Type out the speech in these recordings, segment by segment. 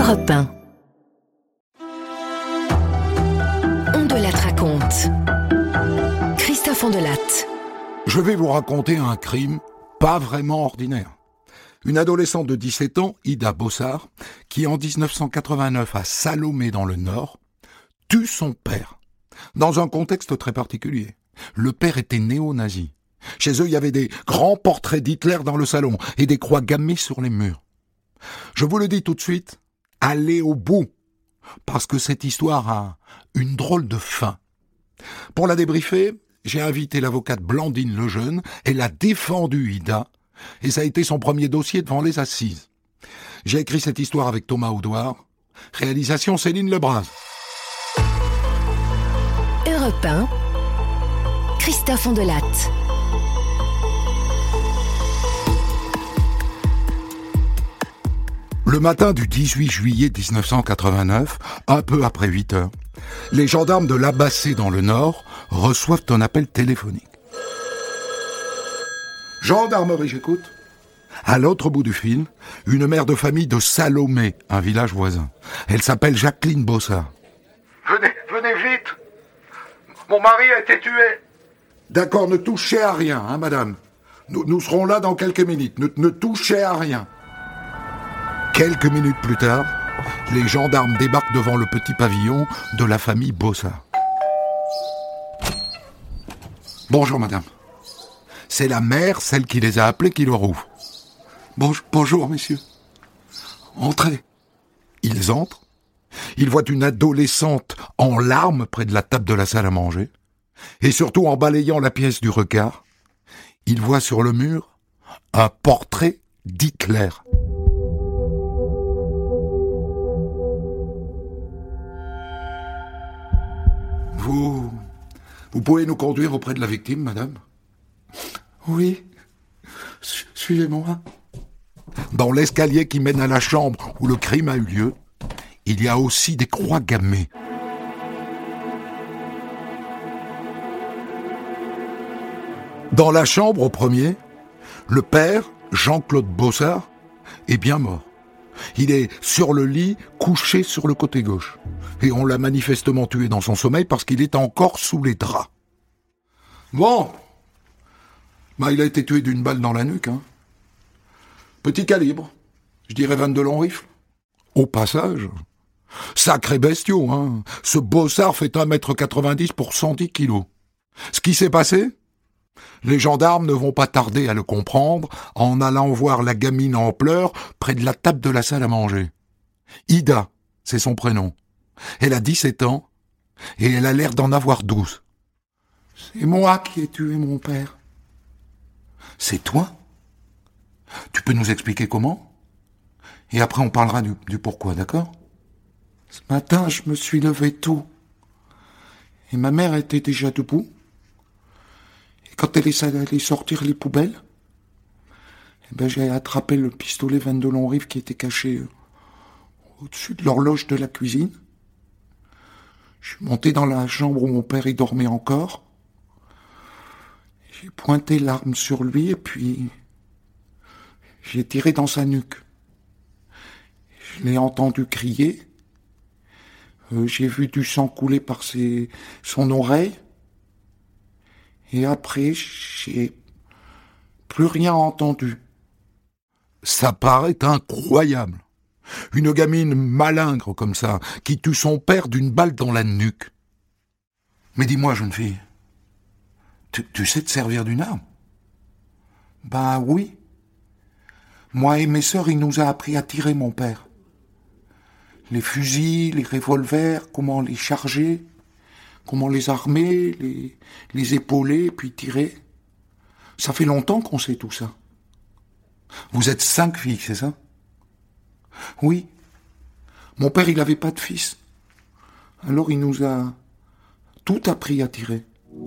Europe 1. On de la raconte. Christophe Ondelatte. Je vais vous raconter un crime pas vraiment ordinaire. Une adolescente de 17 ans, Ida Bossard, qui en 1989 à Salomé dans le Nord, tue son père. Dans un contexte très particulier. Le père était néo-nazi. Chez eux, il y avait des grands portraits d'Hitler dans le salon et des croix gammées sur les murs. Je vous le dis tout de suite, allez au bout, parce que cette histoire a une drôle de fin. Pour la débriefer, j'ai invité l'avocate Blandine Lejeune. Elle a défendu Ida, et ça a été son premier dossier devant les assises. J'ai écrit cette histoire avec Thomas Audouard. Réalisation Céline Lebras. Europe 1. Christophe Ondelatte. Le matin du 18 juillet 1989, un peu après 8 heures, les gendarmes de Labassé dans le Nord reçoivent un appel téléphonique. Gendarmerie, j'écoute. À l'autre bout du fil, une mère de famille de Salomé, un village voisin. Elle s'appelle Jacqueline Bossard. Venez vite. Mon mari a été tué. D'accord, ne touchez à rien, hein, madame. Nous serons là dans quelques minutes. Ne touchez à rien. Quelques minutes plus tard, les gendarmes débarquent devant le petit pavillon de la famille Bossard. Bonjour, madame. C'est la mère, celle qui les a appelés, qui leur ouvre. Bonjour, messieurs. Entrez. Ils entrent. Ils voient une adolescente en larmes près de la table de la salle à manger. Et surtout, en balayant la pièce du regard, ils voient sur le mur un portrait d'Hitler. Vous pouvez nous conduire auprès de la victime, madame ? Oui, suivez-moi. Dans l'escalier qui mène à la chambre où le crime a eu lieu, il y a aussi des croix gammées. Dans la chambre au premier, le père, Jean-Claude Bossard, est bien mort. Il est sur le lit, couché sur le côté gauche. Et on l'a manifestement tué dans son sommeil parce qu'il est encore sous les draps. Bon. Il a été tué d'une balle dans la nuque, hein. Petit calibre. Je dirais 22 longs rifles. Au passage, sacré bestiau, hein. Ce Bossard fait 1m90 pour 110 kilos. Ce qui s'est passé ? Les gendarmes ne vont pas tarder à le comprendre en allant voir la gamine en pleurs près de la table de la salle à manger. Ida, c'est son prénom. Elle a 17 ans et elle a l'air d'en avoir 12. C'est moi qui ai tué mon père. C'est toi ? Tu peux nous expliquer comment ? Et après on parlera du pourquoi, d'accord ? Ce matin, je me suis levé tôt. Et ma mère était déjà debout. Quand elle est allée sortir les poubelles, j'ai attrapé le pistolet 22 long rifle qui était caché au-dessus de l'horloge de la cuisine. Je suis monté dans la chambre où mon père y dormait encore. J'ai pointé l'arme sur lui et puis j'ai tiré dans sa nuque. Je l'ai entendu crier. J'ai vu du sang couler par son oreille. Et après, j'ai plus rien entendu. Ça paraît incroyable. Une gamine malingre comme ça, qui tue son père d'une balle dans la nuque. Mais dis-moi, jeune fille, tu sais te servir d'une arme ? Oui. Moi et mes sœurs, il nous a appris à tirer, mon père. Les fusils, les revolvers, comment les charger, comment les armer, les épauler, puis tirer. Ça fait longtemps qu'on sait tout ça. Vous êtes 5 filles, c'est ça ? Oui. Mon père, il n'avait pas de fils. Alors il nous a tout appris à tirer.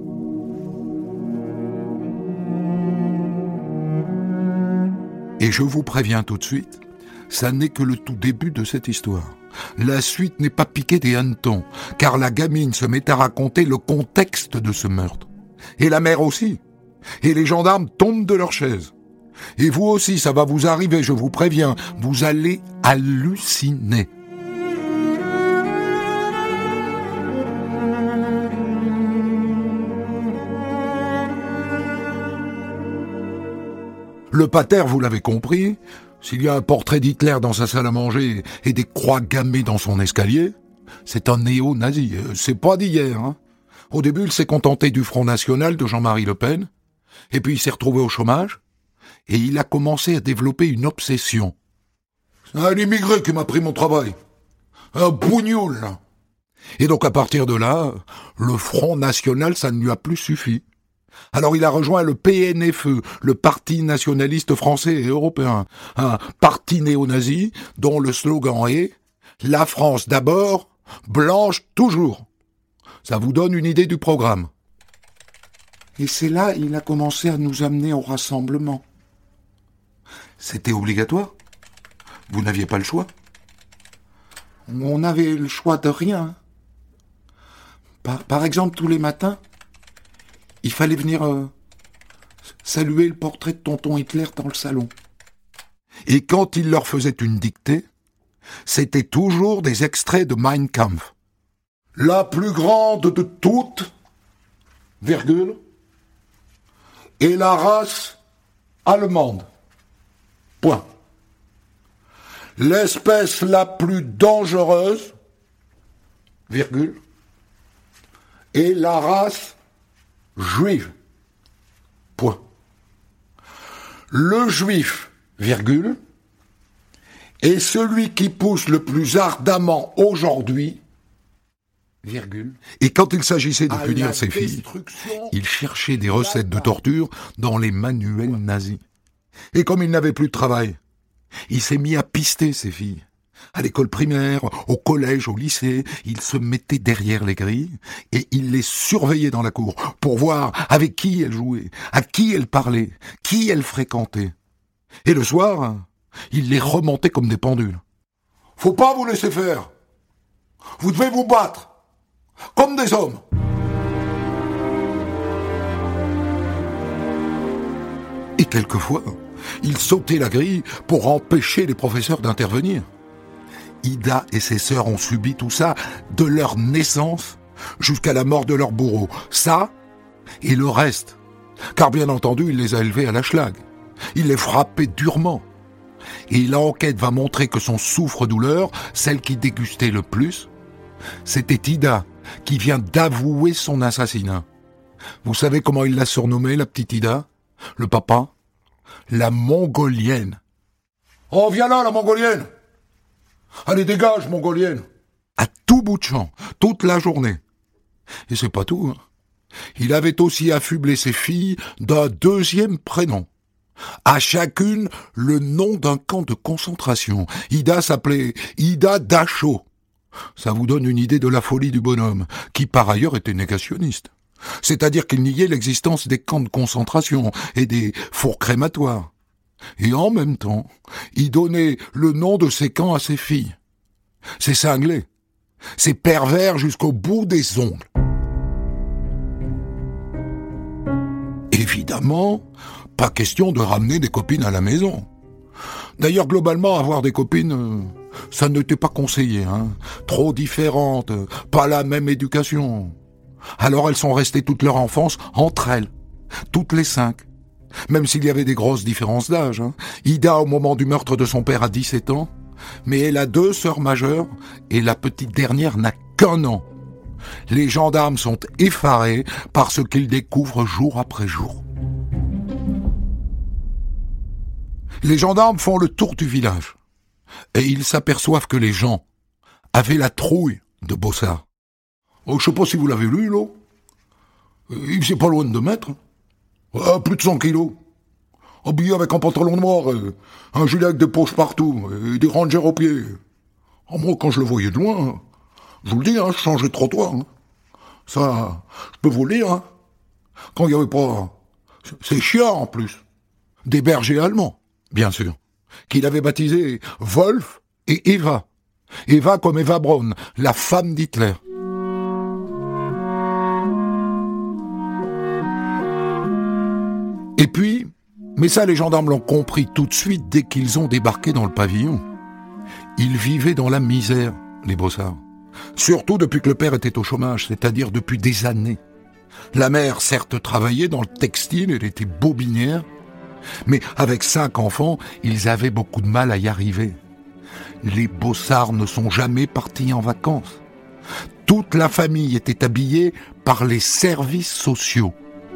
Et je vous préviens tout de suite, ça n'est que le tout début de cette histoire. La suite n'est pas piquée des hannetons, car la gamine se met à raconter le contexte de ce meurtre. Et la mère aussi. Et les gendarmes tombent de leur chaise. Et vous aussi, ça va vous arriver, je vous préviens, vous allez halluciner. pater, vous l'avez compris, s'il y a un portrait d'Hitler dans sa salle à manger et des croix gammées dans son escalier, c'est un néo-nazi. C'est pas d'hier, hein. Au début, il s'est contenté du Front National de Jean-Marie Le Pen, et puis il s'est retrouvé au chômage, et il a commencé à développer une obsession. C'est un immigré qui m'a pris mon travail. Un bougnoul, là. Et donc à partir de là, le Front National, ça ne lui a plus suffi. Alors il a rejoint le PNFE, le Parti nationaliste français et européen, un parti néo-nazi dont le slogan est « La France d'abord, blanche toujours ». Ça vous donne une idée du programme. Et c'est là qu'il a commencé à nous amener au rassemblement. C'était obligatoire. Vous n'aviez pas le choix. On avait le choix de rien. Par exemple, tous les matins, il fallait venir saluer le portrait de tonton Hitler dans le salon. Et quand il leur faisait une dictée, c'était toujours des extraits de Mein Kampf. La plus grande de toutes, virgule, est la race allemande. Point. L'espèce la plus dangereuse, virgule, est la race juive. Point. Le juif, virgule, est celui qui pousse le plus ardemment aujourd'hui, virgule. Et quand il s'agissait de punir ses filles, il cherchait des recettes de torture dans les manuels nazis. Et comme il n'avait plus de travail, il s'est mis à pister ses filles. À l'école primaire, au collège, au lycée, il se mettait derrière les grilles et il les surveillait dans la cour pour voir avec qui elles jouaient, à qui elles parlaient, qui elles fréquentaient. Et le soir, il les remontait comme des pendules. Faut pas vous laisser faire. Vous devez vous battre, comme des hommes. Et quelquefois, il sautait la grille pour empêcher les professeurs d'intervenir. Ida et ses sœurs ont subi tout ça de leur naissance jusqu'à la mort de leur bourreau. Ça et le reste. Car bien entendu, il les a élevés à la schlag. Il les frappait durement. Et l'enquête va montrer que son souffre-douleur, celle qui dégustait le plus, c'était Ida, qui vient d'avouer son assassinat. Vous savez comment il l'a surnommée, la petite Ida? Le papa? La Mongolienne. Oh, viens là, la Mongolienne! Allez, dégage, Mongolienne! À tout bout de champ, toute la journée. Et c'est pas tout, hein. Il avait aussi affublé ses filles d'un deuxième prénom. À chacune, le nom d'un camp de concentration. Ida s'appelait Ida Dachau. Ça vous donne une idée de la folie du bonhomme, qui par ailleurs était négationniste. C'est-à-dire qu'il niait l'existence des camps de concentration et des fours crématoires. Et en même temps, il donnait le nom de ces camps à ses filles. C'est cinglé. C'est pervers jusqu'au bout des ongles. Évidemment, pas question de ramener des copines à la maison. D'ailleurs, globalement, avoir des copines, ça n'était pas conseillé, hein. Trop différentes, pas la même éducation. Alors elles sont restées toute leur enfance entre elles, toutes les 5. Même s'il y avait des grosses différences d'âge, hein. Ida, au moment du meurtre de son père, a 17 ans, mais elle a 2 sœurs majeures, et la petite dernière n'a qu'1 an. Les gendarmes sont effarés par ce qu'ils découvrent jour après jour. Les gendarmes font le tour du village, et ils s'aperçoivent que les gens avaient la trouille de Bossard. Oh, je sais pas si vous l'avez lu, là. Il faisait pas loin de 2 mètres. Plus de 100 kilos. Habillé avec un pantalon noir, un gilet avec des poches partout, et des rangers aux pieds. Moi, quand je le voyais de loin, je vous le dis, hein, je changeais de trottoir. Hein. Ça, je peux vous le dire. Hein. Quand il y avait pas... C'est chiant, en plus. Des bergers allemands, bien sûr, qu'il avait baptisés Wolf et Eva. Eva comme Eva Braun, la femme d'Hitler. Et puis, mais ça les gendarmes l'ont compris tout de suite dès qu'ils ont débarqué dans le pavillon. Ils vivaient dans la misère, les Bossards. Surtout depuis que le père était au chômage, c'est-à-dire depuis des années. La mère, certes, travaillait dans le textile, elle était bobinière, Mais avec 5 enfants, ils avaient beaucoup de mal à y arriver. Les Bossard ne sont jamais partis en vacances. Toute la famille était habillée par les services sociaux.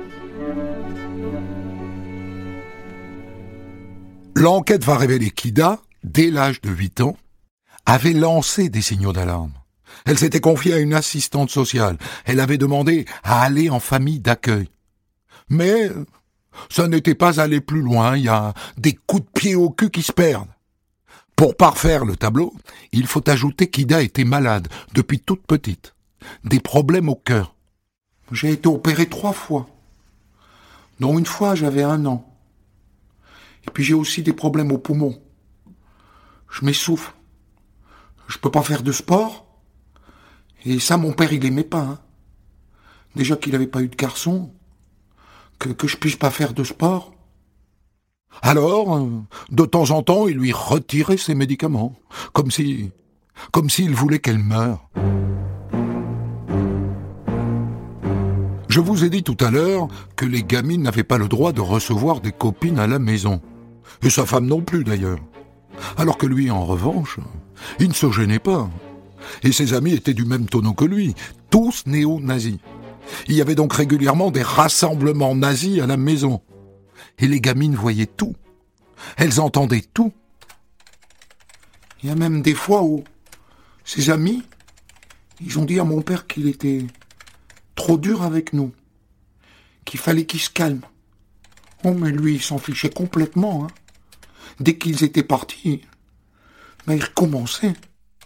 L'enquête va révéler qu'Ida, dès l'âge de 8 ans, avait lancé des signaux d'alarme. Elle s'était confiée à une assistante sociale. Elle avait demandé à aller en famille d'accueil. Mais ça n'était pas aller plus loin. Il y a des coups de pied au cul qui se perdent. Pour parfaire le tableau, il faut ajouter qu'Ida était malade depuis toute petite. Des problèmes au cœur. J'ai été opéré 3 fois, dont une fois j'avais 1 an. Et puis j'ai aussi des problèmes aux poumons. Je m'essouffle. Je peux pas faire de sport. Et ça, mon père, il aimait pas. Hein. Déjà qu'il avait pas eu de garçon. Que je puisse pas faire de sport. Alors, de temps en temps, il lui retirait ses médicaments. Comme s'il voulait qu'elle meure. Je vous ai dit tout à l'heure que les gamines n'avaient pas le droit de recevoir des copines à la maison. Et sa femme non plus, d'ailleurs. Alors que lui, en revanche, il ne se gênait pas. Et ses amis étaient du même tonneau que lui, tous néo-nazis. Il y avait donc régulièrement des rassemblements nazis à la maison. Et les gamines voyaient tout. Elles entendaient tout. Il y a même des fois où ses amis, ils ont dit à mon père qu'il était trop dur avec nous, qu'il fallait qu'il se calme. Oh, mais lui, il s'en fichait complètement. Hein. Dès qu'ils étaient partis, il recommençait.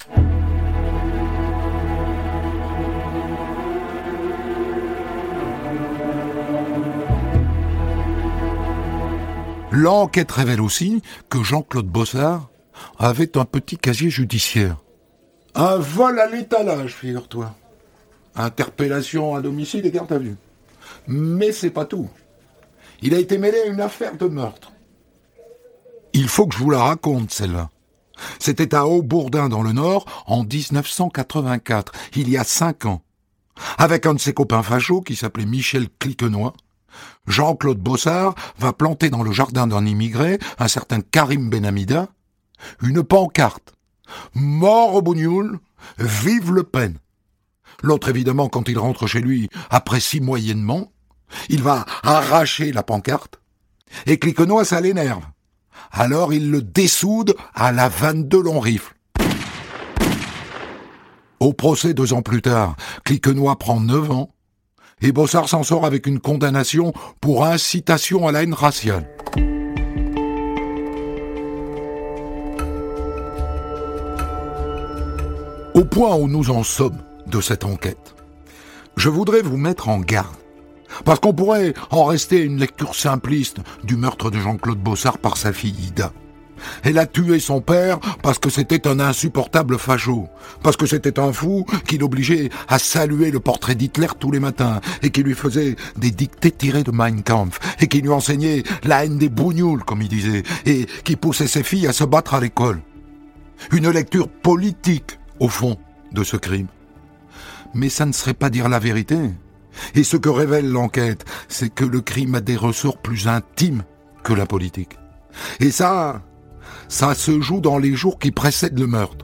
L'enquête révèle aussi que Jean-Claude Bossard avait un petit casier judiciaire. Un vol à l'étalage, figure-toi. Interpellation à domicile et garde à vue. Mais c'est pas tout. Il a été mêlé à une affaire de meurtre. Il faut que je vous la raconte, celle-là. C'était à Haut-Bourdin, dans le Nord, en 1984, il y a 5 ans. Avec un de ses copains fachos, qui s'appelait Michel Cliquenoy, Jean-Claude Bossard va planter dans le jardin d'un immigré, un certain Karim Benhamida, une pancarte. Mort au bougnoul, vive Le Pen. L'autre, évidemment, quand il rentre chez lui, apprécie moyennement. Il va arracher la pancarte. Et Cliquenoy, ça l'énerve. Alors il le dessoude à la 22 long rifle. Au procès 2 ans plus tard, Cliquenoy prend 9 ans et Bossard s'en sort avec une condamnation pour incitation à la haine raciale. Au point où nous en sommes de cette enquête, je voudrais vous mettre en garde. Parce qu'on pourrait en rester à une lecture simpliste du meurtre de Jean-Claude Bossard par sa fille Ida. Elle a tué son père parce que c'était un insupportable facho, parce que c'était un fou qui l'obligeait à saluer le portrait d'Hitler tous les matins, et qui lui faisait des dictées tirées de Mein Kampf, et qui lui enseignait la haine des bougnoules, comme il disait, et qui poussait ses filles à se battre à l'école. Une lecture politique, au fond, de ce crime. Mais ça ne serait pas dire la vérité. Et ce que révèle l'enquête, c'est que le crime a des ressorts plus intimes que la politique. Et ça se joue dans les jours qui précèdent le meurtre.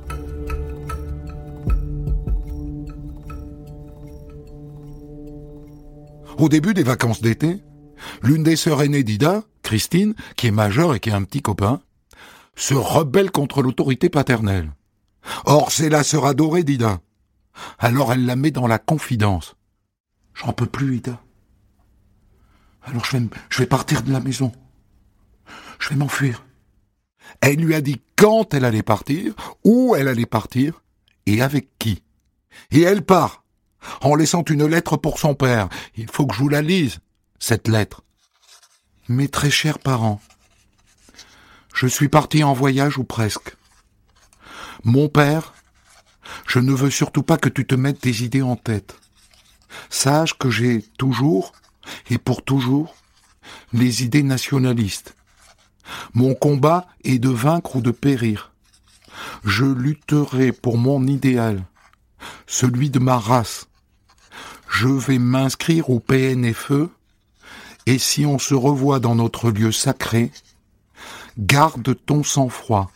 Au début des vacances d'été, l'une des sœurs aînées d'Ida, Christine, qui est majeure et qui a un petit copain, se rebelle contre l'autorité paternelle. Or, c'est la sœur adorée d'Ida. Alors elle la met dans la confidence. « J'en peux plus, Ida. Alors je vais partir de la maison. Je vais m'enfuir. » Elle lui a dit quand elle allait partir, où elle allait partir, et avec qui. Et elle part, en laissant une lettre pour son père. Il faut que je vous la lise, cette lettre. « Mes très chers parents, je suis parti en voyage ou presque. Mon père, je ne veux surtout pas que tu te mettes des idées en tête. Sache que j'ai toujours, et pour toujours, les idées nationalistes. Mon combat est de vaincre ou de périr. Je lutterai pour mon idéal, celui de ma race. Je vais m'inscrire au PNFE Et si on se revoit dans notre lieu sacré, garde ton sang-froid.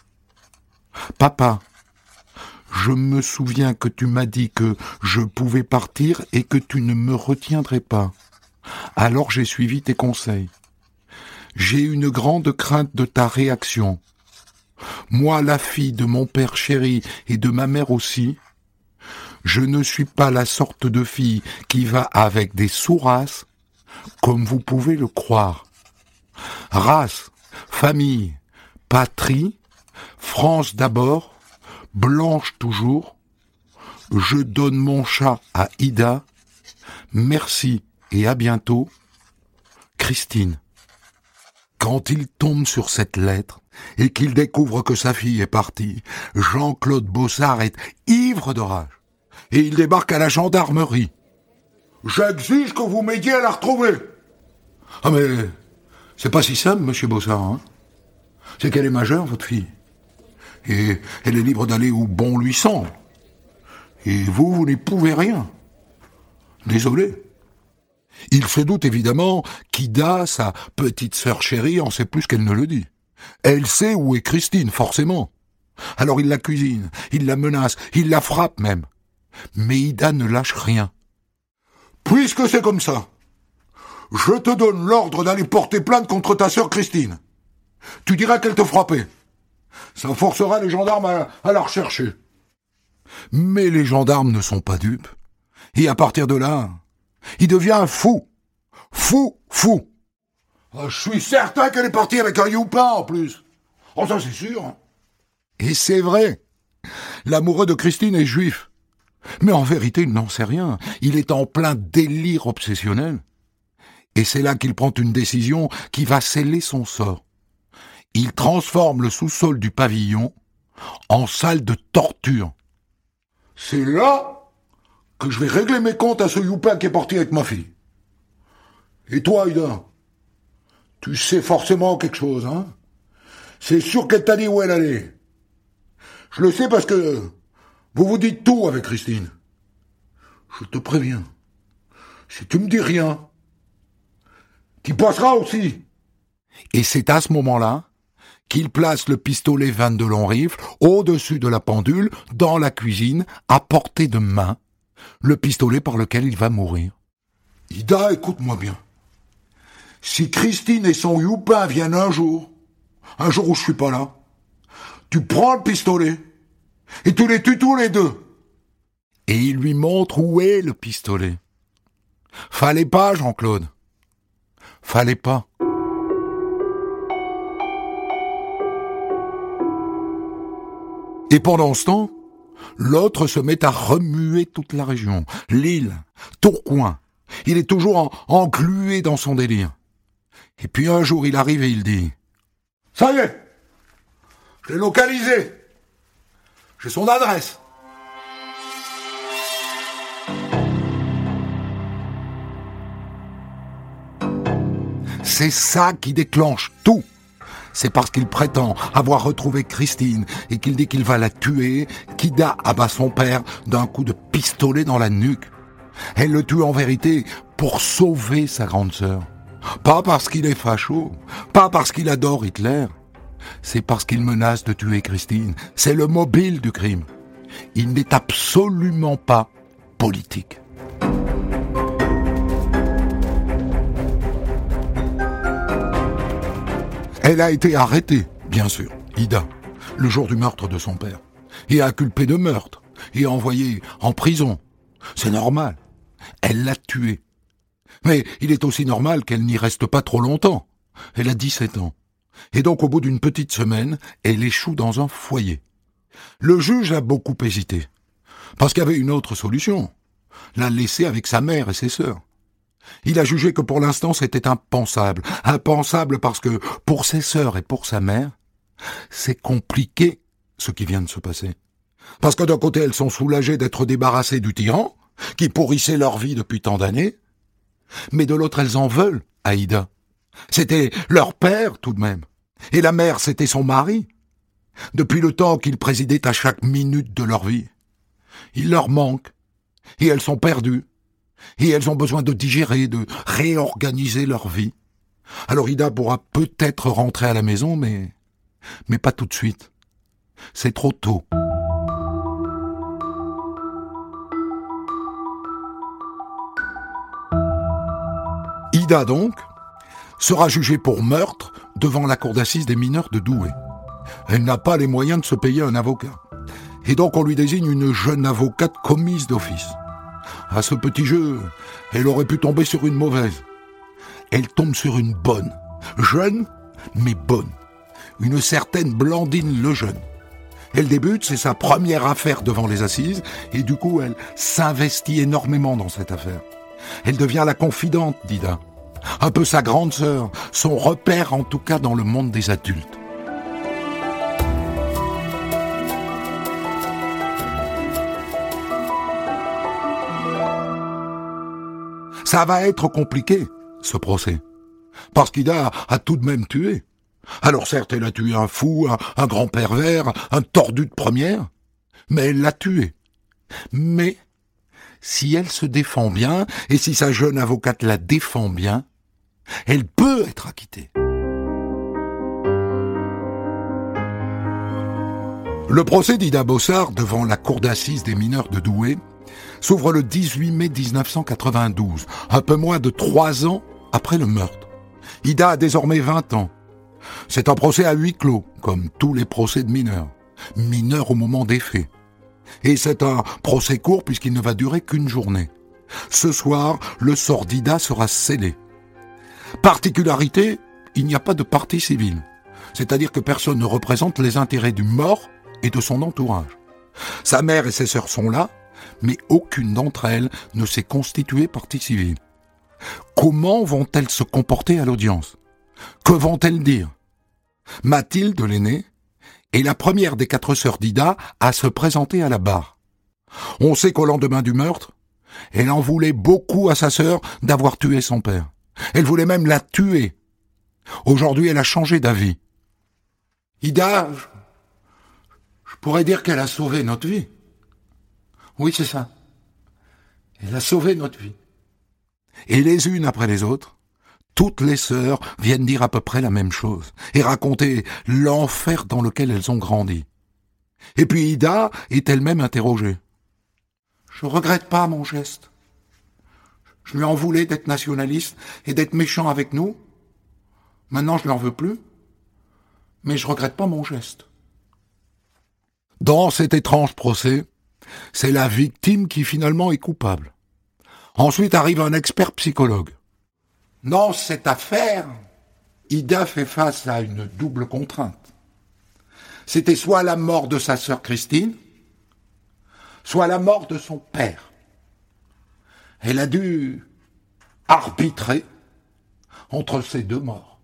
Papa, je me souviens que tu m'as dit que je pouvais partir et que tu ne me retiendrais pas. Alors j'ai suivi tes conseils. J'ai une grande crainte de ta réaction. Moi, la fille de mon père chéri et de ma mère aussi, je ne suis pas la sorte de fille qui va avec des sous-races, comme vous pouvez le croire. Race, famille, patrie, France d'abord, blanche toujours. Je donne mon chat à Ida. Merci et à bientôt. Christine. Quand il tombe sur cette lettre et qu'il découvre que sa fille est partie, Jean-Claude Bossard est ivre de rage. Et il débarque à la gendarmerie. « J'exige que vous m'aidiez à la retrouver !»« Ah mais, c'est pas si simple, monsieur Bossard, hein. C'est qu'elle est majeure, votre fille. Et elle est libre d'aller où bon lui semble. Et vous n'y pouvez rien. Désolé. » Il se doute évidemment qu'Ida, sa petite sœur chérie, en sait plus qu'elle ne le dit. Elle sait où est Christine, forcément. Alors il la cuisine, il la menace, il la frappe même. Mais Ida ne lâche rien. « Puisque c'est comme ça, je te donne l'ordre d'aller porter plainte contre ta sœur Christine. Tu diras qu'elle te frappait. Ça forcera les gendarmes à la rechercher. » Mais les gendarmes ne sont pas dupes. Et à partir de là, il devient fou. Fou. Je suis certain qu'elle est partie avec un youpin en plus. Oh, ça c'est sûr. Et c'est vrai. L'amoureux de Christine est juif. Mais en vérité, il n'en sait rien. Il est en plein délire obsessionnel. Et c'est là qu'il prend une décision qui va sceller son sort. Il transforme le sous-sol du pavillon en salle de torture. C'est là que je vais régler mes comptes à ce youpin qui est parti avec ma fille. Et toi, Ida, tu sais forcément quelque chose, hein? C'est sûr qu'elle t'a dit où elle allait. Je le sais parce que vous vous dites tout avec Christine. Je te préviens. Si tu me dis rien, tu passeras aussi. Et c'est à ce moment-là qu'il place le pistolet 22 long rifle au-dessus de la pendule, dans la cuisine, à portée de main, le pistolet par lequel il va mourir. Ida, écoute-moi bien. Si Christine et son youpin viennent un jour où je suis pas là, tu prends le pistolet et tu les tues tous les deux. Et il lui montre où est le pistolet. Fallait pas, Jean-Claude. Fallait pas. Et pendant ce temps, l'autre se met à remuer toute la région. Lille, Tourcoing. Il est toujours englué dans son délire. Et puis un jour, il arrive et il dit « Ça y est, je l'ai localisé. J'ai son adresse. » C'est ça qui déclenche tout. C'est parce qu'il prétend avoir retrouvé Christine et qu'il dit qu'il va la tuer qu'Ida abat son père d'un coup de pistolet dans la nuque. Elle le tue en vérité pour sauver sa grande sœur. Pas parce qu'il est facho, pas parce qu'il adore Hitler. C'est parce qu'il menace de tuer Christine. C'est le mobile du crime. Il n'est absolument pas politique. Elle a été arrêtée, bien sûr, Ida, le jour du meurtre de son père, et inculpée de meurtre, et envoyée en prison. C'est normal. Elle l'a tuée. Mais il est aussi normal qu'elle n'y reste pas trop longtemps. Elle a 17 ans. Et donc, au bout d'une petite semaine, elle échoue dans un foyer. Le juge a beaucoup hésité, parce qu'il y avait une autre solution, la laisser avec sa mère et ses sœurs. Il a jugé que pour l'instant c'était impensable. Impensable parce que pour ses sœurs et pour sa mère, c'est compliqué ce qui vient de se passer. Parce que d'un côté elles sont soulagées d'être débarrassées du tyran, qui pourrissait leur vie depuis tant d'années, mais de l'autre elles en veulent à Ida. C'était leur père tout de même. Et la mère c'était son mari. Depuis le temps qu'ils présidaient à chaque minute de leur vie. Il leur manque. Et elles sont perdues. Et elles ont besoin de digérer, de réorganiser leur vie. Alors Ida pourra peut-être rentrer à la maison, mais pas tout de suite. C'est trop tôt. Ida, donc, sera jugée pour meurtre devant la cour d'assises des mineurs de Douai. Elle n'a pas les moyens de se payer un avocat. Et donc on lui désigne une jeune avocate commise d'office. À ce petit jeu, elle aurait pu tomber sur une mauvaise. Elle tombe sur une bonne, jeune, mais bonne. Une certaine Blandine Lejeune. Elle débute, c'est sa première affaire devant les assises, et du coup elle s'investit énormément dans cette affaire. Elle devient la confidente d'Ida. Un peu sa grande sœur, son repère en tout cas dans le monde des adultes. Ça va être compliqué, ce procès. Parce qu'Ida a tout de même tué. Alors certes, elle a tué un fou, un grand pervers, un tordu de première, mais elle l'a tué. Mais si elle se défend bien, et si sa jeune avocate la défend bien, elle peut être acquittée. Le procès d'Ida Bossard devant la cour d'assises des mineurs de Douai s'ouvre le 18 mai 1992, un peu moins de 3 ans après le meurtre. Ida a désormais 20 ans. C'est un procès à huis clos, comme tous les procès de mineurs. Mineurs au moment des faits. Et c'est un procès court puisqu'il ne va durer qu'une journée. Ce soir, le sort d'Ida sera scellé. Particularité, il n'y a pas de partie civile. C'est-à-dire que personne ne représente les intérêts du mort et de son entourage. Sa mère et ses sœurs sont là, mais aucune d'entre elles ne s'est constituée partie civile. Comment vont-elles se comporter à l'audience ? Que vont-elles dire ? Mathilde, l'aînée, est la première des 4 sœurs d'Ida à se présenter à la barre. On sait qu'au lendemain du meurtre, elle en voulait beaucoup à sa sœur d'avoir tué son père. Elle voulait même la tuer. Aujourd'hui, elle a changé d'avis. Ida, je pourrais dire qu'elle a sauvé notre vie. Oui, c'est ça. Elle a sauvé notre vie. Et les unes après les autres, toutes les sœurs viennent dire à peu près la même chose et raconter l'enfer dans lequel elles ont grandi. Et puis Ida est elle-même interrogée. Je regrette pas mon geste. Je lui en voulais d'être nationaliste et d'être méchant avec nous. Maintenant, je lui en veux plus. Mais je regrette pas mon geste. Dans cet étrange procès, c'est la victime qui finalement est coupable. Ensuite arrive un expert psychologue. Dans cette affaire, Ida fait face à une double contrainte. C'était soit la mort de sa sœur Christine, soit la mort de son père. Elle a dû arbitrer entre ces 2 morts.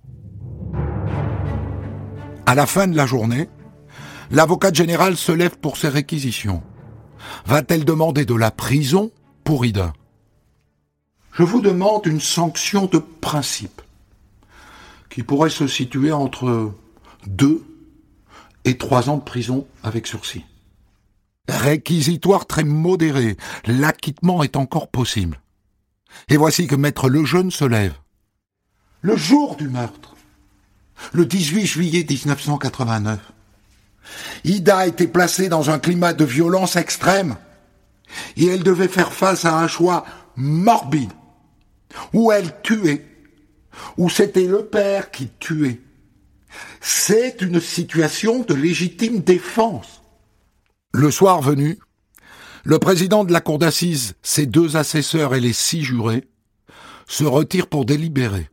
À la fin de la journée, l'avocate générale se lève pour ses réquisitions. Va-t-elle demander de la prison pour Ida ? Je vous demande une sanction de principe qui pourrait se situer entre 2 et 3 ans de prison avec sursis. Réquisitoire très modéré, l'acquittement est encore possible. Et voici que maître Lejeune se lève. Le jour du meurtre, le 18 juillet 1989, Ida a été placée dans un climat de violence extrême et elle devait faire face à un choix morbide où elle tuait, où c'était le père qui tuait. C'est une situation de légitime défense. Le soir venu, le président de la cour d'assises, ses 2 assesseurs et les 6 jurés se retirent pour délibérer.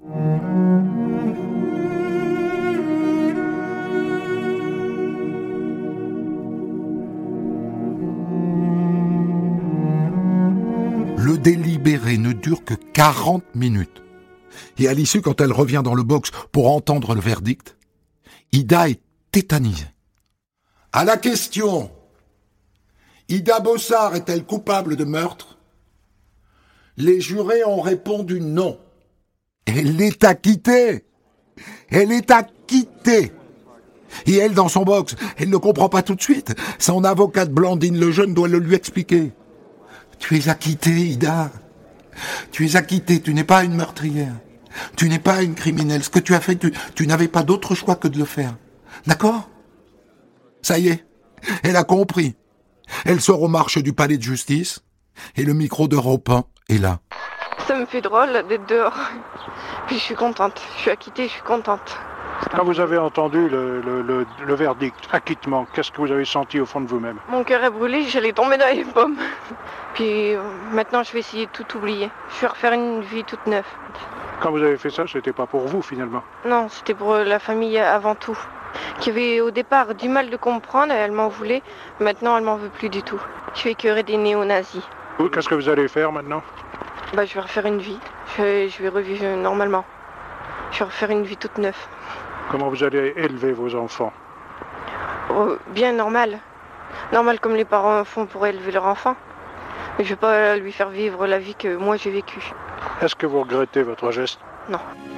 Le délibéré ne dure que 40 minutes. Et à l'issue, quand elle revient dans le box pour entendre le verdict, Ida est tétanisée. À la question « Ida Bossard est-elle coupable de meurtre ?» les jurés ont répondu non. Elle est acquittée. Elle est acquittée. Et elle, dans son box, elle ne comprend pas tout de suite. Son avocate Blandine Lejeune doit le lui expliquer. Tu es acquittée, Ida. Tu es acquittée, tu n'es pas une meurtrière. Tu n'es pas une criminelle. Ce que tu as fait, tu n'avais pas d'autre choix que de le faire. D'accord ? Ça y est, elle a compris. Elle sort aux marches du palais de justice et le micro d'Europe 1 est là. Ça me fait drôle d'être dehors. Puis je suis contente. Je suis acquittée, je suis contente. Quand vous avez entendu le verdict, acquittement, qu'est-ce que vous avez senti au fond de vous-même ? Mon cœur est brûlé, j'allais tomber dans les pommes. Puis maintenant, je vais essayer de tout oublier. Je vais refaire une vie toute neuve. Quand vous avez fait ça, c'était pas pour vous finalement ? Non, c'était pour la famille avant tout. Qui avait au départ du mal de comprendre, elle m'en voulait. Maintenant, elle m'en veut plus du tout. Je vais écœurer des néo-nazis. Qu'est-ce que vous allez faire maintenant ? Je vais refaire une vie. Je vais revivre normalement. Je vais refaire une vie toute neuve. Comment vous allez élever vos enfants ? Bien normal. Normal comme les parents font pour élever leur enfant. Mais je vais pas lui faire vivre la vie que moi j'ai vécue. Est-ce que vous regrettez votre geste ? Non.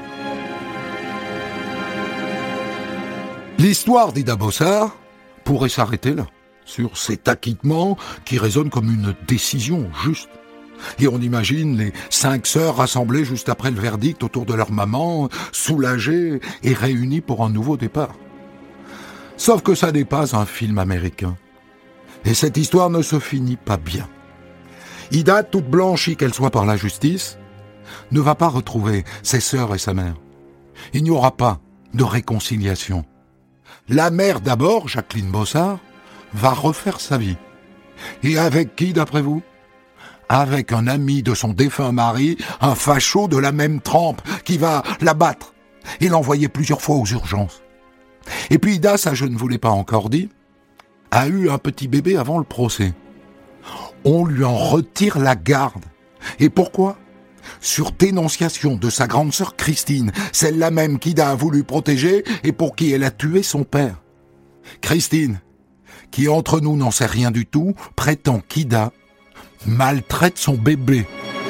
L'histoire d'Ida Bossard pourrait s'arrêter là, sur cet acquittement qui résonne comme une décision juste. Et on imagine les 5 sœurs rassemblées juste après le verdict autour de leur maman, soulagées et réunies pour un nouveau départ. Sauf que ça n'est pas un film américain. Et cette histoire ne se finit pas bien. Ida, toute blanchie qu'elle soit par la justice, ne va pas retrouver ses sœurs et sa mère. Il n'y aura pas de réconciliation. La mère d'abord, Jacqueline Bossard, va refaire sa vie. Et avec qui, d'après vous ? Avec un ami de son défunt mari, un facho de la même trempe, qui va la battre et l'envoyer plusieurs fois aux urgences. Et puis Ida, ça je ne vous l'ai pas encore dit, a eu un petit bébé avant le procès. On lui en retire la garde. Et pourquoi ? Sur dénonciation de sa grande sœur Christine, celle-là même qu'Ida a voulu protéger et pour qui elle a tué son père. Christine, qui entre nous n'en sait rien du tout, prétend qu'Ida maltraite son bébé.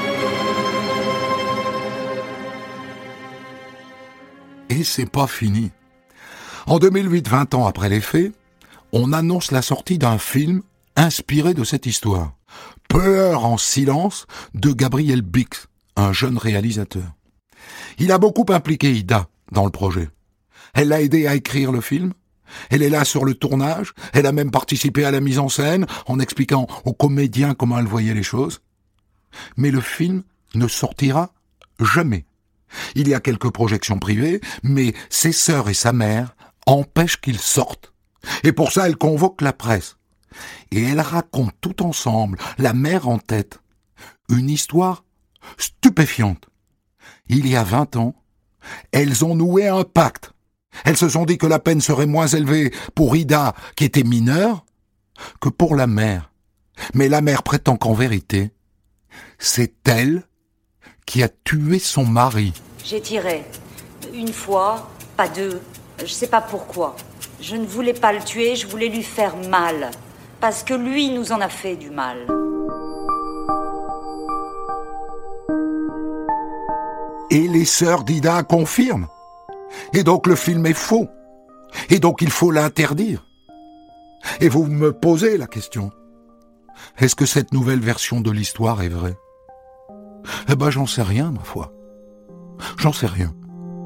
Et c'est pas fini. En 2008, 20 ans après les faits, on annonce la sortie d'un film inspiré de cette histoire. Peur en silence de Gabriel Bix, un jeune réalisateur. Il a beaucoup impliqué Ida dans le projet. Elle l'a aidé à écrire le film. Elle est là sur le tournage. Elle a même participé à la mise en scène en expliquant aux comédiens comment elle voyait les choses. Mais le film ne sortira jamais. Il y a quelques projections privées, mais ses sœurs et sa mère empêchent qu'il sorte. Et pour ça, elle convoque la presse. Et elle raconte tout ensemble, la mère en tête, une histoire stupéfiante. Il y a 20 ans, elles ont noué un pacte. Elles se sont dit que la peine serait moins élevée pour Ida, qui était mineure, que pour la mère. Mais la mère prétend qu'en vérité, c'est elle qui a tué son mari. J'ai tiré. Une fois, pas deux. Je sais pas pourquoi. Je ne voulais pas le tuer, je voulais lui faire mal. Parce que lui nous en a fait du mal. Et les sœurs d'Ida confirment. Et donc le film est faux. Et donc il faut l'interdire. Et vous me posez la question. Est-ce que cette nouvelle version de l'histoire est vraie ? Eh ben j'en sais rien, ma foi. J'en sais rien.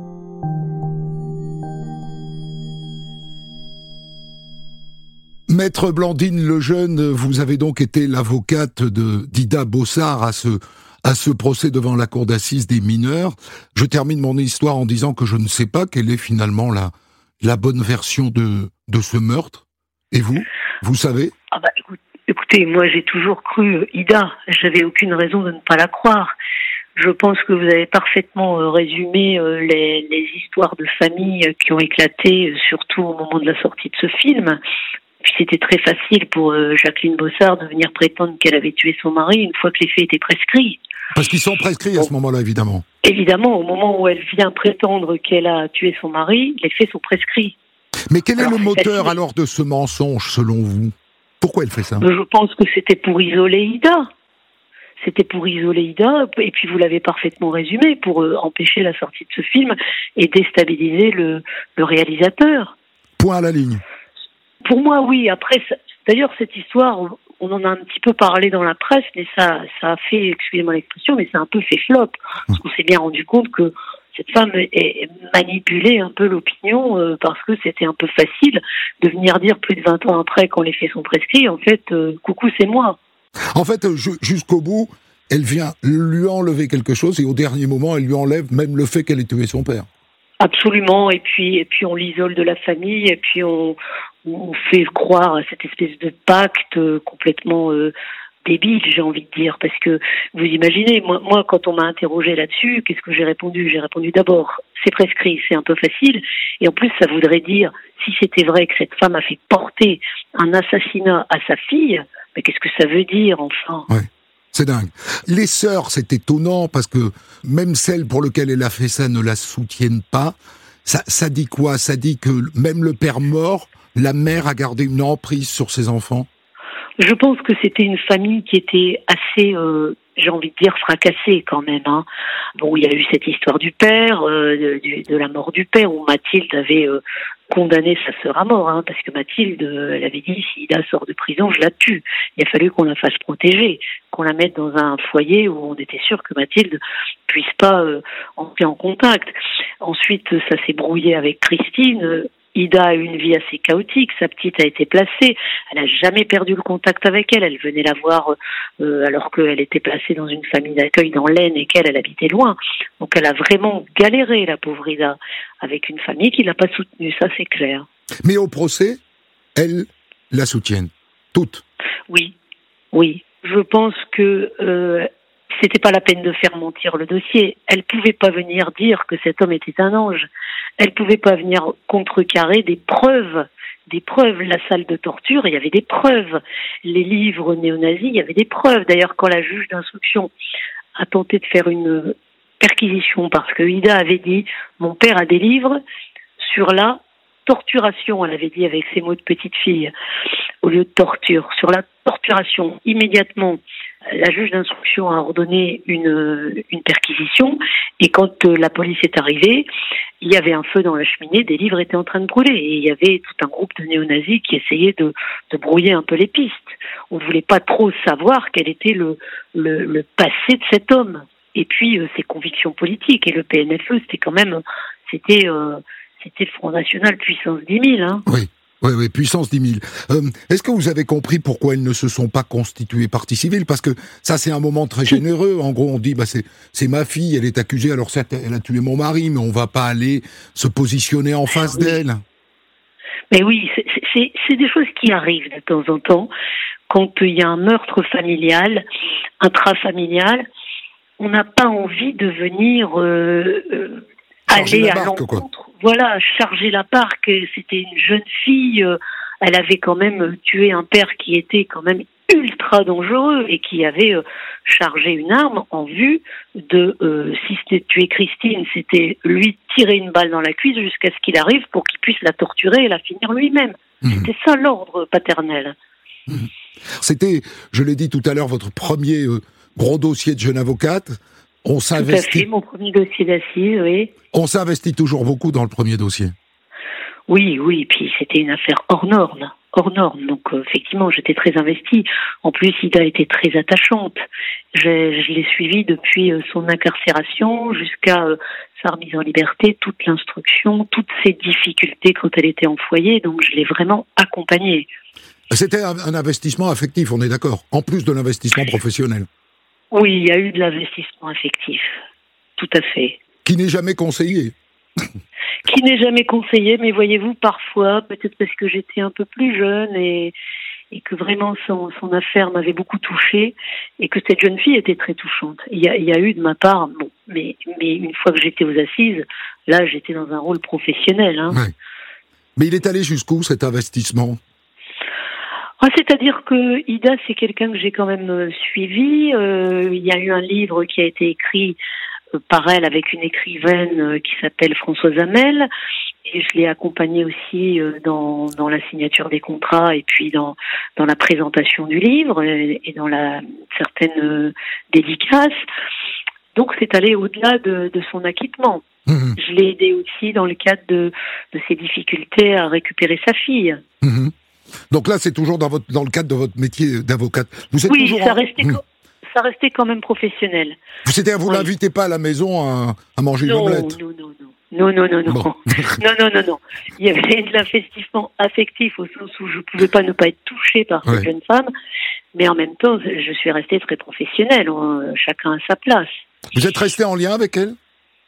Maître Blandine Lejeune, vous avez donc été l'avocate d'Ida Bossard à ce procès devant la cour d'assises des mineurs. Je termine mon histoire en disant que je ne sais pas quelle est finalement la bonne version de ce meurtre. Et vous savez ? Écoutez, moi j'ai toujours cru Ida. J'avais aucune raison de ne pas la croire. Je pense que vous avez parfaitement résumé les histoires de famille qui ont éclaté, surtout au moment de la sortie de ce film. Puis c'était très facile pour Jacqueline Bossard de venir prétendre qu'elle avait tué son mari une fois que les faits étaient prescrits. Parce qu'ils sont prescrits à ce moment-là, évidemment. Évidemment, au moment où elle vient prétendre qu'elle a tué son mari, les faits sont prescrits. Mais quel est le moteur alors de ce mensonge, selon vous ? Pourquoi elle fait ça ? Je pense que c'était pour isoler Ida. C'était pour isoler Ida, et puis vous l'avez parfaitement résumé, pour empêcher la sortie de ce film et déstabiliser le réalisateur. Point à la ligne. Pour moi, oui. Après, d'ailleurs, cette histoire, on en a un petit peu parlé dans la presse, mais ça a fait, excusez-moi l'expression, mais ça a un peu fait flop. Parce qu'on s'est bien rendu compte que cette femme manipulait un peu l'opinion parce que c'était un peu facile de venir dire plus de 20 ans après, quand les faits sont prescrits, en fait, coucou, c'est moi. En fait, jusqu'au bout, elle vient lui enlever quelque chose et au dernier moment, elle lui enlève même le fait qu'elle ait tué son père. Absolument, et puis on l'isole de la famille, et puis on fait croire à cette espèce de pacte complètement débile, j'ai envie de dire, parce que vous imaginez, moi quand on m'a interrogé là-dessus, qu'est-ce que j'ai répondu ? J'ai répondu d'abord, c'est prescrit, c'est un peu facile, et en plus ça voudrait dire, si c'était vrai que cette femme a fait porter un assassinat à sa fille, mais qu'est-ce que ça veut dire, enfin ? Ouais. C'est dingue. Les sœurs, c'est étonnant parce que même celles pour lesquelles elle a fait ça ne la soutiennent pas. Ça dit quoi ? Ça dit que même le père mort, la mère a gardé une emprise sur ses enfants ? Je pense que c'était une famille qui était assez, j'ai envie de dire, fracassée quand même. Hein. Bon, il y a eu cette histoire du père, de la mort du père, où Mathilde avait condamné sa sœur à mort, hein, parce que Mathilde, elle avait dit, si Ida sort de prison, je la tue. Il a fallu qu'on la fasse protéger, qu'on la mette dans un foyer où on était sûr que Mathilde puisse pas entrer en contact. Ensuite, ça s'est brouillé avec Christine. Ida a eu une vie assez chaotique, sa petite a été placée, elle n'a jamais perdu le contact avec elle, elle venait la voir alors qu'elle était placée dans une famille d'accueil dans l'Aisne et qu'elle habitait loin. Donc elle a vraiment galéré, la pauvre Ida, avec une famille qui ne l'a pas soutenue, ça c'est clair. Mais au procès, elles la soutiennent, toutes. Oui. Je pense que c'était pas la peine de faire mentir le dossier. Elle pouvait pas venir dire que cet homme était un ange. Elle pouvait pas venir contrecarrer des preuves. La salle de torture, il y avait des preuves. Les livres néo-nazis, il y avait des preuves. D'ailleurs, quand la juge d'instruction a tenté de faire une perquisition, parce que Ida avait dit, mon père a des livres sur la torturation, elle avait dit avec ses mots de petite fille, au lieu de torture. Sur la torturation, immédiatement, la juge d'instruction a ordonné une perquisition, et quand la police est arrivée, il y avait un feu dans la cheminée, des livres étaient en train de brûler, et il y avait tout un groupe de néo-nazis qui essayaient de brouiller un peu les pistes. On ne voulait pas trop savoir quel était le passé de cet homme, et puis ses convictions politiques, et le PNFE, c'était le Front National puissance 10 000. Hein. Oui, puissance 10 000. Est-ce que vous avez compris pourquoi elles ne se sont pas constituées partie civile ? Parce que ça, c'est un moment très généreux. En gros, on dit, c'est ma fille, elle est accusée, alors certes, elle a tué mon mari, mais on va pas aller se positionner en face d'elle. Mais oui, c'est des choses qui arrivent de temps en temps. Quand il y a un meurtre familial, intrafamilial, on n'a pas envie de venir aller à l'encontre. Voilà, charger la barque. C'était une jeune fille. Elle avait quand même tué un père qui était quand même ultra dangereux et qui avait chargé une arme en vue de, si c'était tuer Christine, c'était lui tirer une balle dans la cuisse jusqu'à ce qu'il arrive pour qu'il puisse la torturer et la finir lui-même. C'était ça l'ordre paternel. C'était, je l'ai dit tout à l'heure, votre premier gros dossier de jeune avocate. Tout à fait, mon premier dossier d'assises, oui. On s'investit toujours beaucoup dans le premier dossier. Oui, puis c'était une affaire hors norme. Donc effectivement, j'étais très investie. En plus, Ida était très attachante. Je l'ai suivie depuis son incarcération jusqu'à sa remise en liberté, toute l'instruction, toutes ses difficultés quand elle était en foyer. Donc je l'ai vraiment accompagnée. C'était un investissement affectif, on est d'accord, en plus de l'investissement professionnel. Oui, il y a eu de l'investissement affectif, tout à fait. Qui n'est jamais conseillé. Qui n'est jamais conseillé, mais voyez-vous, parfois, peut-être parce que j'étais un peu plus jeune et que vraiment son affaire m'avait beaucoup touchée et que cette jeune fille était très touchante. Il y a eu de ma part, bon, mais une fois que j'étais aux assises, là, j'étais dans un rôle professionnel. Hein. Ouais. Mais il est allé jusqu'où, cet investissement ? C'est-à-dire que Ida, c'est quelqu'un que j'ai quand même suivi. Il y a eu un livre qui a été écrit par elle avec une écrivaine qui s'appelle Françoise Hamel, et je l'ai accompagnée aussi dans la signature des contrats et puis dans la présentation du livre et dans certaines dédicaces. Donc c'est allé au-delà de son acquittement. Je l'ai aidé aussi dans le cadre de ses difficultés à récupérer sa fille. Donc là, c'est toujours dans le cadre de votre métier d'avocate. Vous êtes Oui, toujours ça restait quand même professionnel. C'est-à-dire, vous l'invitez pas à la maison à manger une omelette? Non. Bon. Non. Il y avait de l'investissement affectif au sens où je pouvais pas ne pas être touchée par cette jeune femme, mais en même temps, je suis restée très professionnelle. Chacun à sa place. Vous êtes resté en lien avec elle?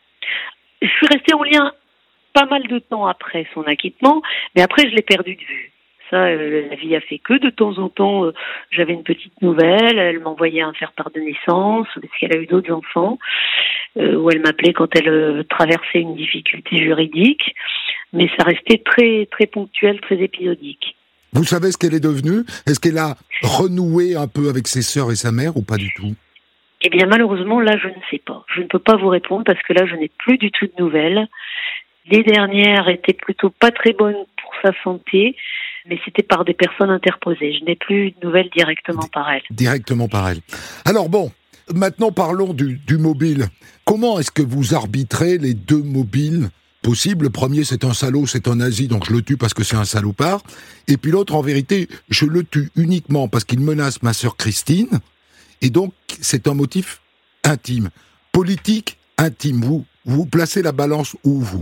Je suis restée en lien pas mal de temps après son acquittement, mais après je l'ai perdu de vue. Ça, la vie a fait que de temps en temps, j'avais une petite nouvelle, elle m'envoyait un faire-part de naissance, parce qu'elle a eu d'autres enfants, ou elle m'appelait quand elle traversait une difficulté juridique, mais ça restait très, très ponctuel, très épisodique. Vous savez ce qu'elle est devenue? Est-ce qu'elle a renoué un peu avec ses sœurs et sa mère, ou pas du tout? Eh bien, malheureusement, là, je ne sais pas. Je ne peux pas vous répondre, parce que là, je n'ai plus du tout de nouvelles. Les dernières étaient plutôt pas très bonnes pour sa santé, mais c'était par des personnes interposées. Je n'ai plus de nouvelles directement par elle. Directement par elle. Alors bon, maintenant parlons du mobile. Comment est-ce que vous arbitrez les deux mobiles possibles? Le premier, c'est un salaud, c'est un nazi, donc je le tue parce que c'est un salopard. Et puis l'autre, en vérité, je le tue uniquement parce qu'il menace ma sœur Christine. Et donc, c'est un motif intime. Politique, intime. Vous placez la balance où, vous?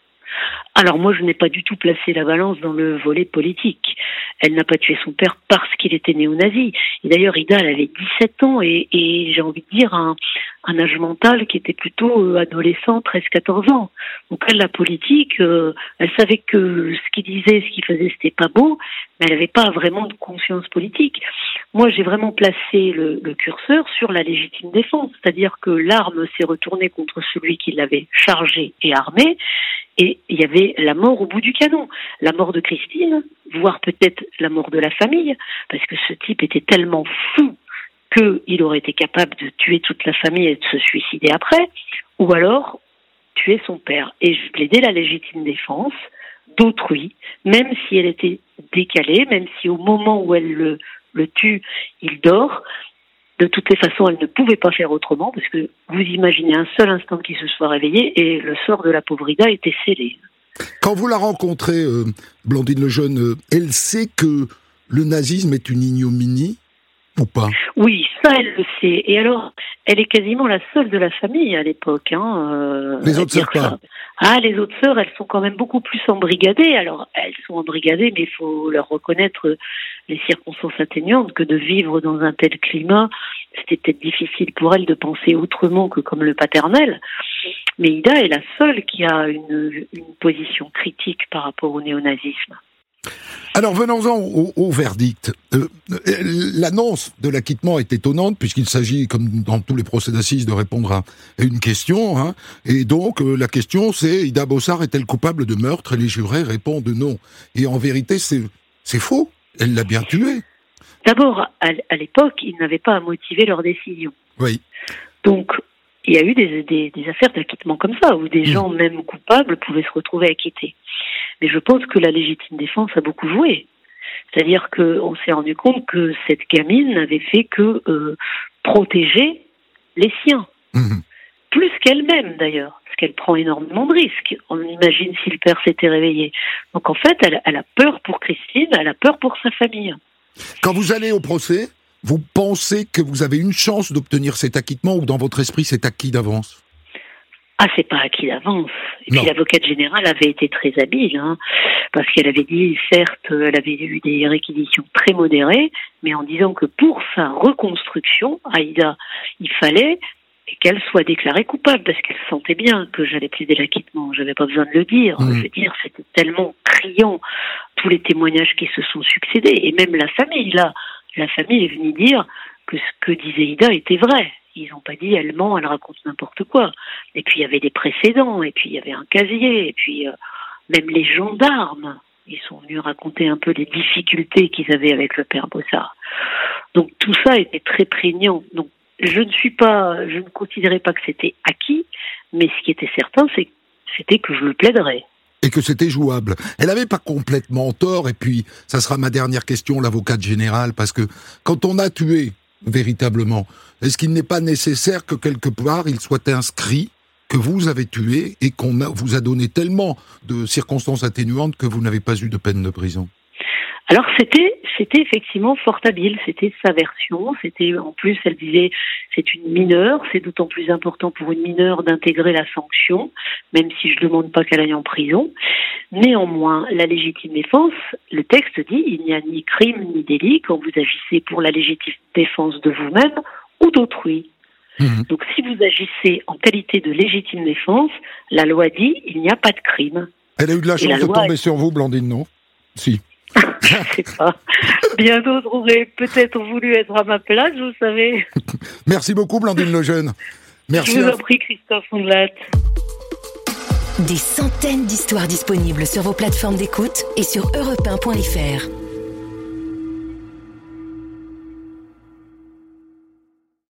Alors moi, je n'ai pas du tout placé la balance dans le volet politique. Elle n'a pas tué son père parce qu'il était néo-nazi. Et d'ailleurs, Ida, elle avait 17 ans et j'ai envie de dire un âge mental qui était plutôt adolescent, 13-14 ans. Donc elle, la politique, elle savait que ce qu'il disait, ce qu'il faisait, c'était pas beau, mais elle n'avait pas vraiment de conscience politique. Moi, j'ai vraiment placé le curseur sur la légitime défense, c'est-à-dire que l'arme s'est retournée contre celui qui l'avait chargé et armé, et il y avait la mort au bout du canon. La mort de Christine, voire peut-être la mort de la famille, parce que ce type était tellement fou qu'il aurait été capable de tuer toute la famille et de se suicider après, ou alors tuer son père. Et je plaidais la légitime défense d'autrui, même si elle était décalée, même si au moment où elle le tue, il dort. De toutes les façons, elle ne pouvait pas faire autrement, parce que vous imaginez un seul instant qu'il se soit réveillé et le sort de la pauvre Ida était scellé. Quand vous la rencontrez, Blandine Lejeune, elle sait que le nazisme est une ignominie ou pas? Oui, ça elle le sait. Et alors, elle est quasiment la seule de la famille à l'époque. Les autres sœurs pas? Ah, les autres sœurs, elles sont quand même beaucoup plus embrigadées. Alors, elles sont embrigadées, mais il faut leur reconnaître les circonstances atténuantes, que de vivre dans un tel climat, c'était peut-être difficile pour elles de penser autrement que comme le paternel. Mais Ida est la seule qui a une position critique par rapport au néonazisme. Alors venons-en au verdict. L'annonce de l'acquittement est étonnante puisqu'il s'agit, comme dans tous les procès d'assises, de répondre à une question. Hein, et donc la question c'est, Ida Bossard est-elle coupable de meurtre? Et les jurés répondent non. Et en vérité c'est faux. Elle l'a bien tué. D'abord, à l'époque, ils n'avaient pas à motiver leur décision. Oui. Donc il y a eu des affaires d'acquittement comme ça, où des gens même coupables pouvaient se retrouver acquittés. Mais je pense que la légitime défense a beaucoup joué. C'est-à-dire qu'on s'est rendu compte que cette gamine n'avait fait que protéger les siens. Plus qu'elle-même d'ailleurs, parce qu'elle prend énormément de risques. On imagine si le père s'était réveillé. Donc en fait, elle a peur pour Christine, elle a peur pour sa famille. Quand vous allez au procès, vous pensez que vous avez une chance d'obtenir cet acquittement ou dans votre esprit c'est acquis d'avance? Ah, c'est pas acquis d'avance. Et puis l'avocate générale avait été très habile, parce qu'elle avait dit, certes, elle avait eu des réquisitions très modérées, mais en disant que pour sa reconstruction, Aïda, il fallait qu'elle soit déclarée coupable, parce qu'elle sentait bien que j'allais plaider l'acquittement. J'avais pas besoin de le dire. Je veux dire, c'était tellement criant, tous les témoignages qui se sont succédés, et même la famille, là. La famille est venue dire que ce que disait Ida était vrai. Ils n'ont pas dit elle ment, elle raconte n'importe quoi. Et puis il y avait des précédents, et puis il y avait un casier, et puis même les gendarmes, ils sont venus raconter un peu les difficultés qu'ils avaient avec le père Bossard. Donc tout ça était très prégnant. Donc je ne considérais pas que c'était acquis, mais ce qui était certain, c'était que je le plaiderais. Et que c'était jouable. Elle n'avait pas complètement tort, et puis ça sera ma dernière question, l'avocate générale, parce que quand on a tué véritablement, est-ce qu'il n'est pas nécessaire que quelque part il soit inscrit que vous avez tué et vous a donné tellement de circonstances atténuantes que vous n'avez pas eu de peine de prison? Alors c'était effectivement fort habile, c'était sa version, en plus elle disait c'est une mineure, c'est d'autant plus important pour une mineure d'intégrer la sanction, même si je ne demande pas qu'elle aille en prison. Néanmoins, la légitime défense, le texte dit il n'y a ni crime ni délit quand vous agissez pour la légitime défense de vous-même ou d'autrui. Donc si vous agissez en qualité de légitime défense, la loi dit il n'y a pas de crime. Elle a eu de la chance de tomber sur vous, Blandine, non? Si. Je sais pas. Bien d'autres auraient peut-être voulu être à ma place, vous savez. Merci beaucoup, Blandine Lejeune. Merci. Je vous en prie, Christophe Fondelat. Des centaines d'histoires disponibles sur vos plateformes d'écoute et sur europe1.fr.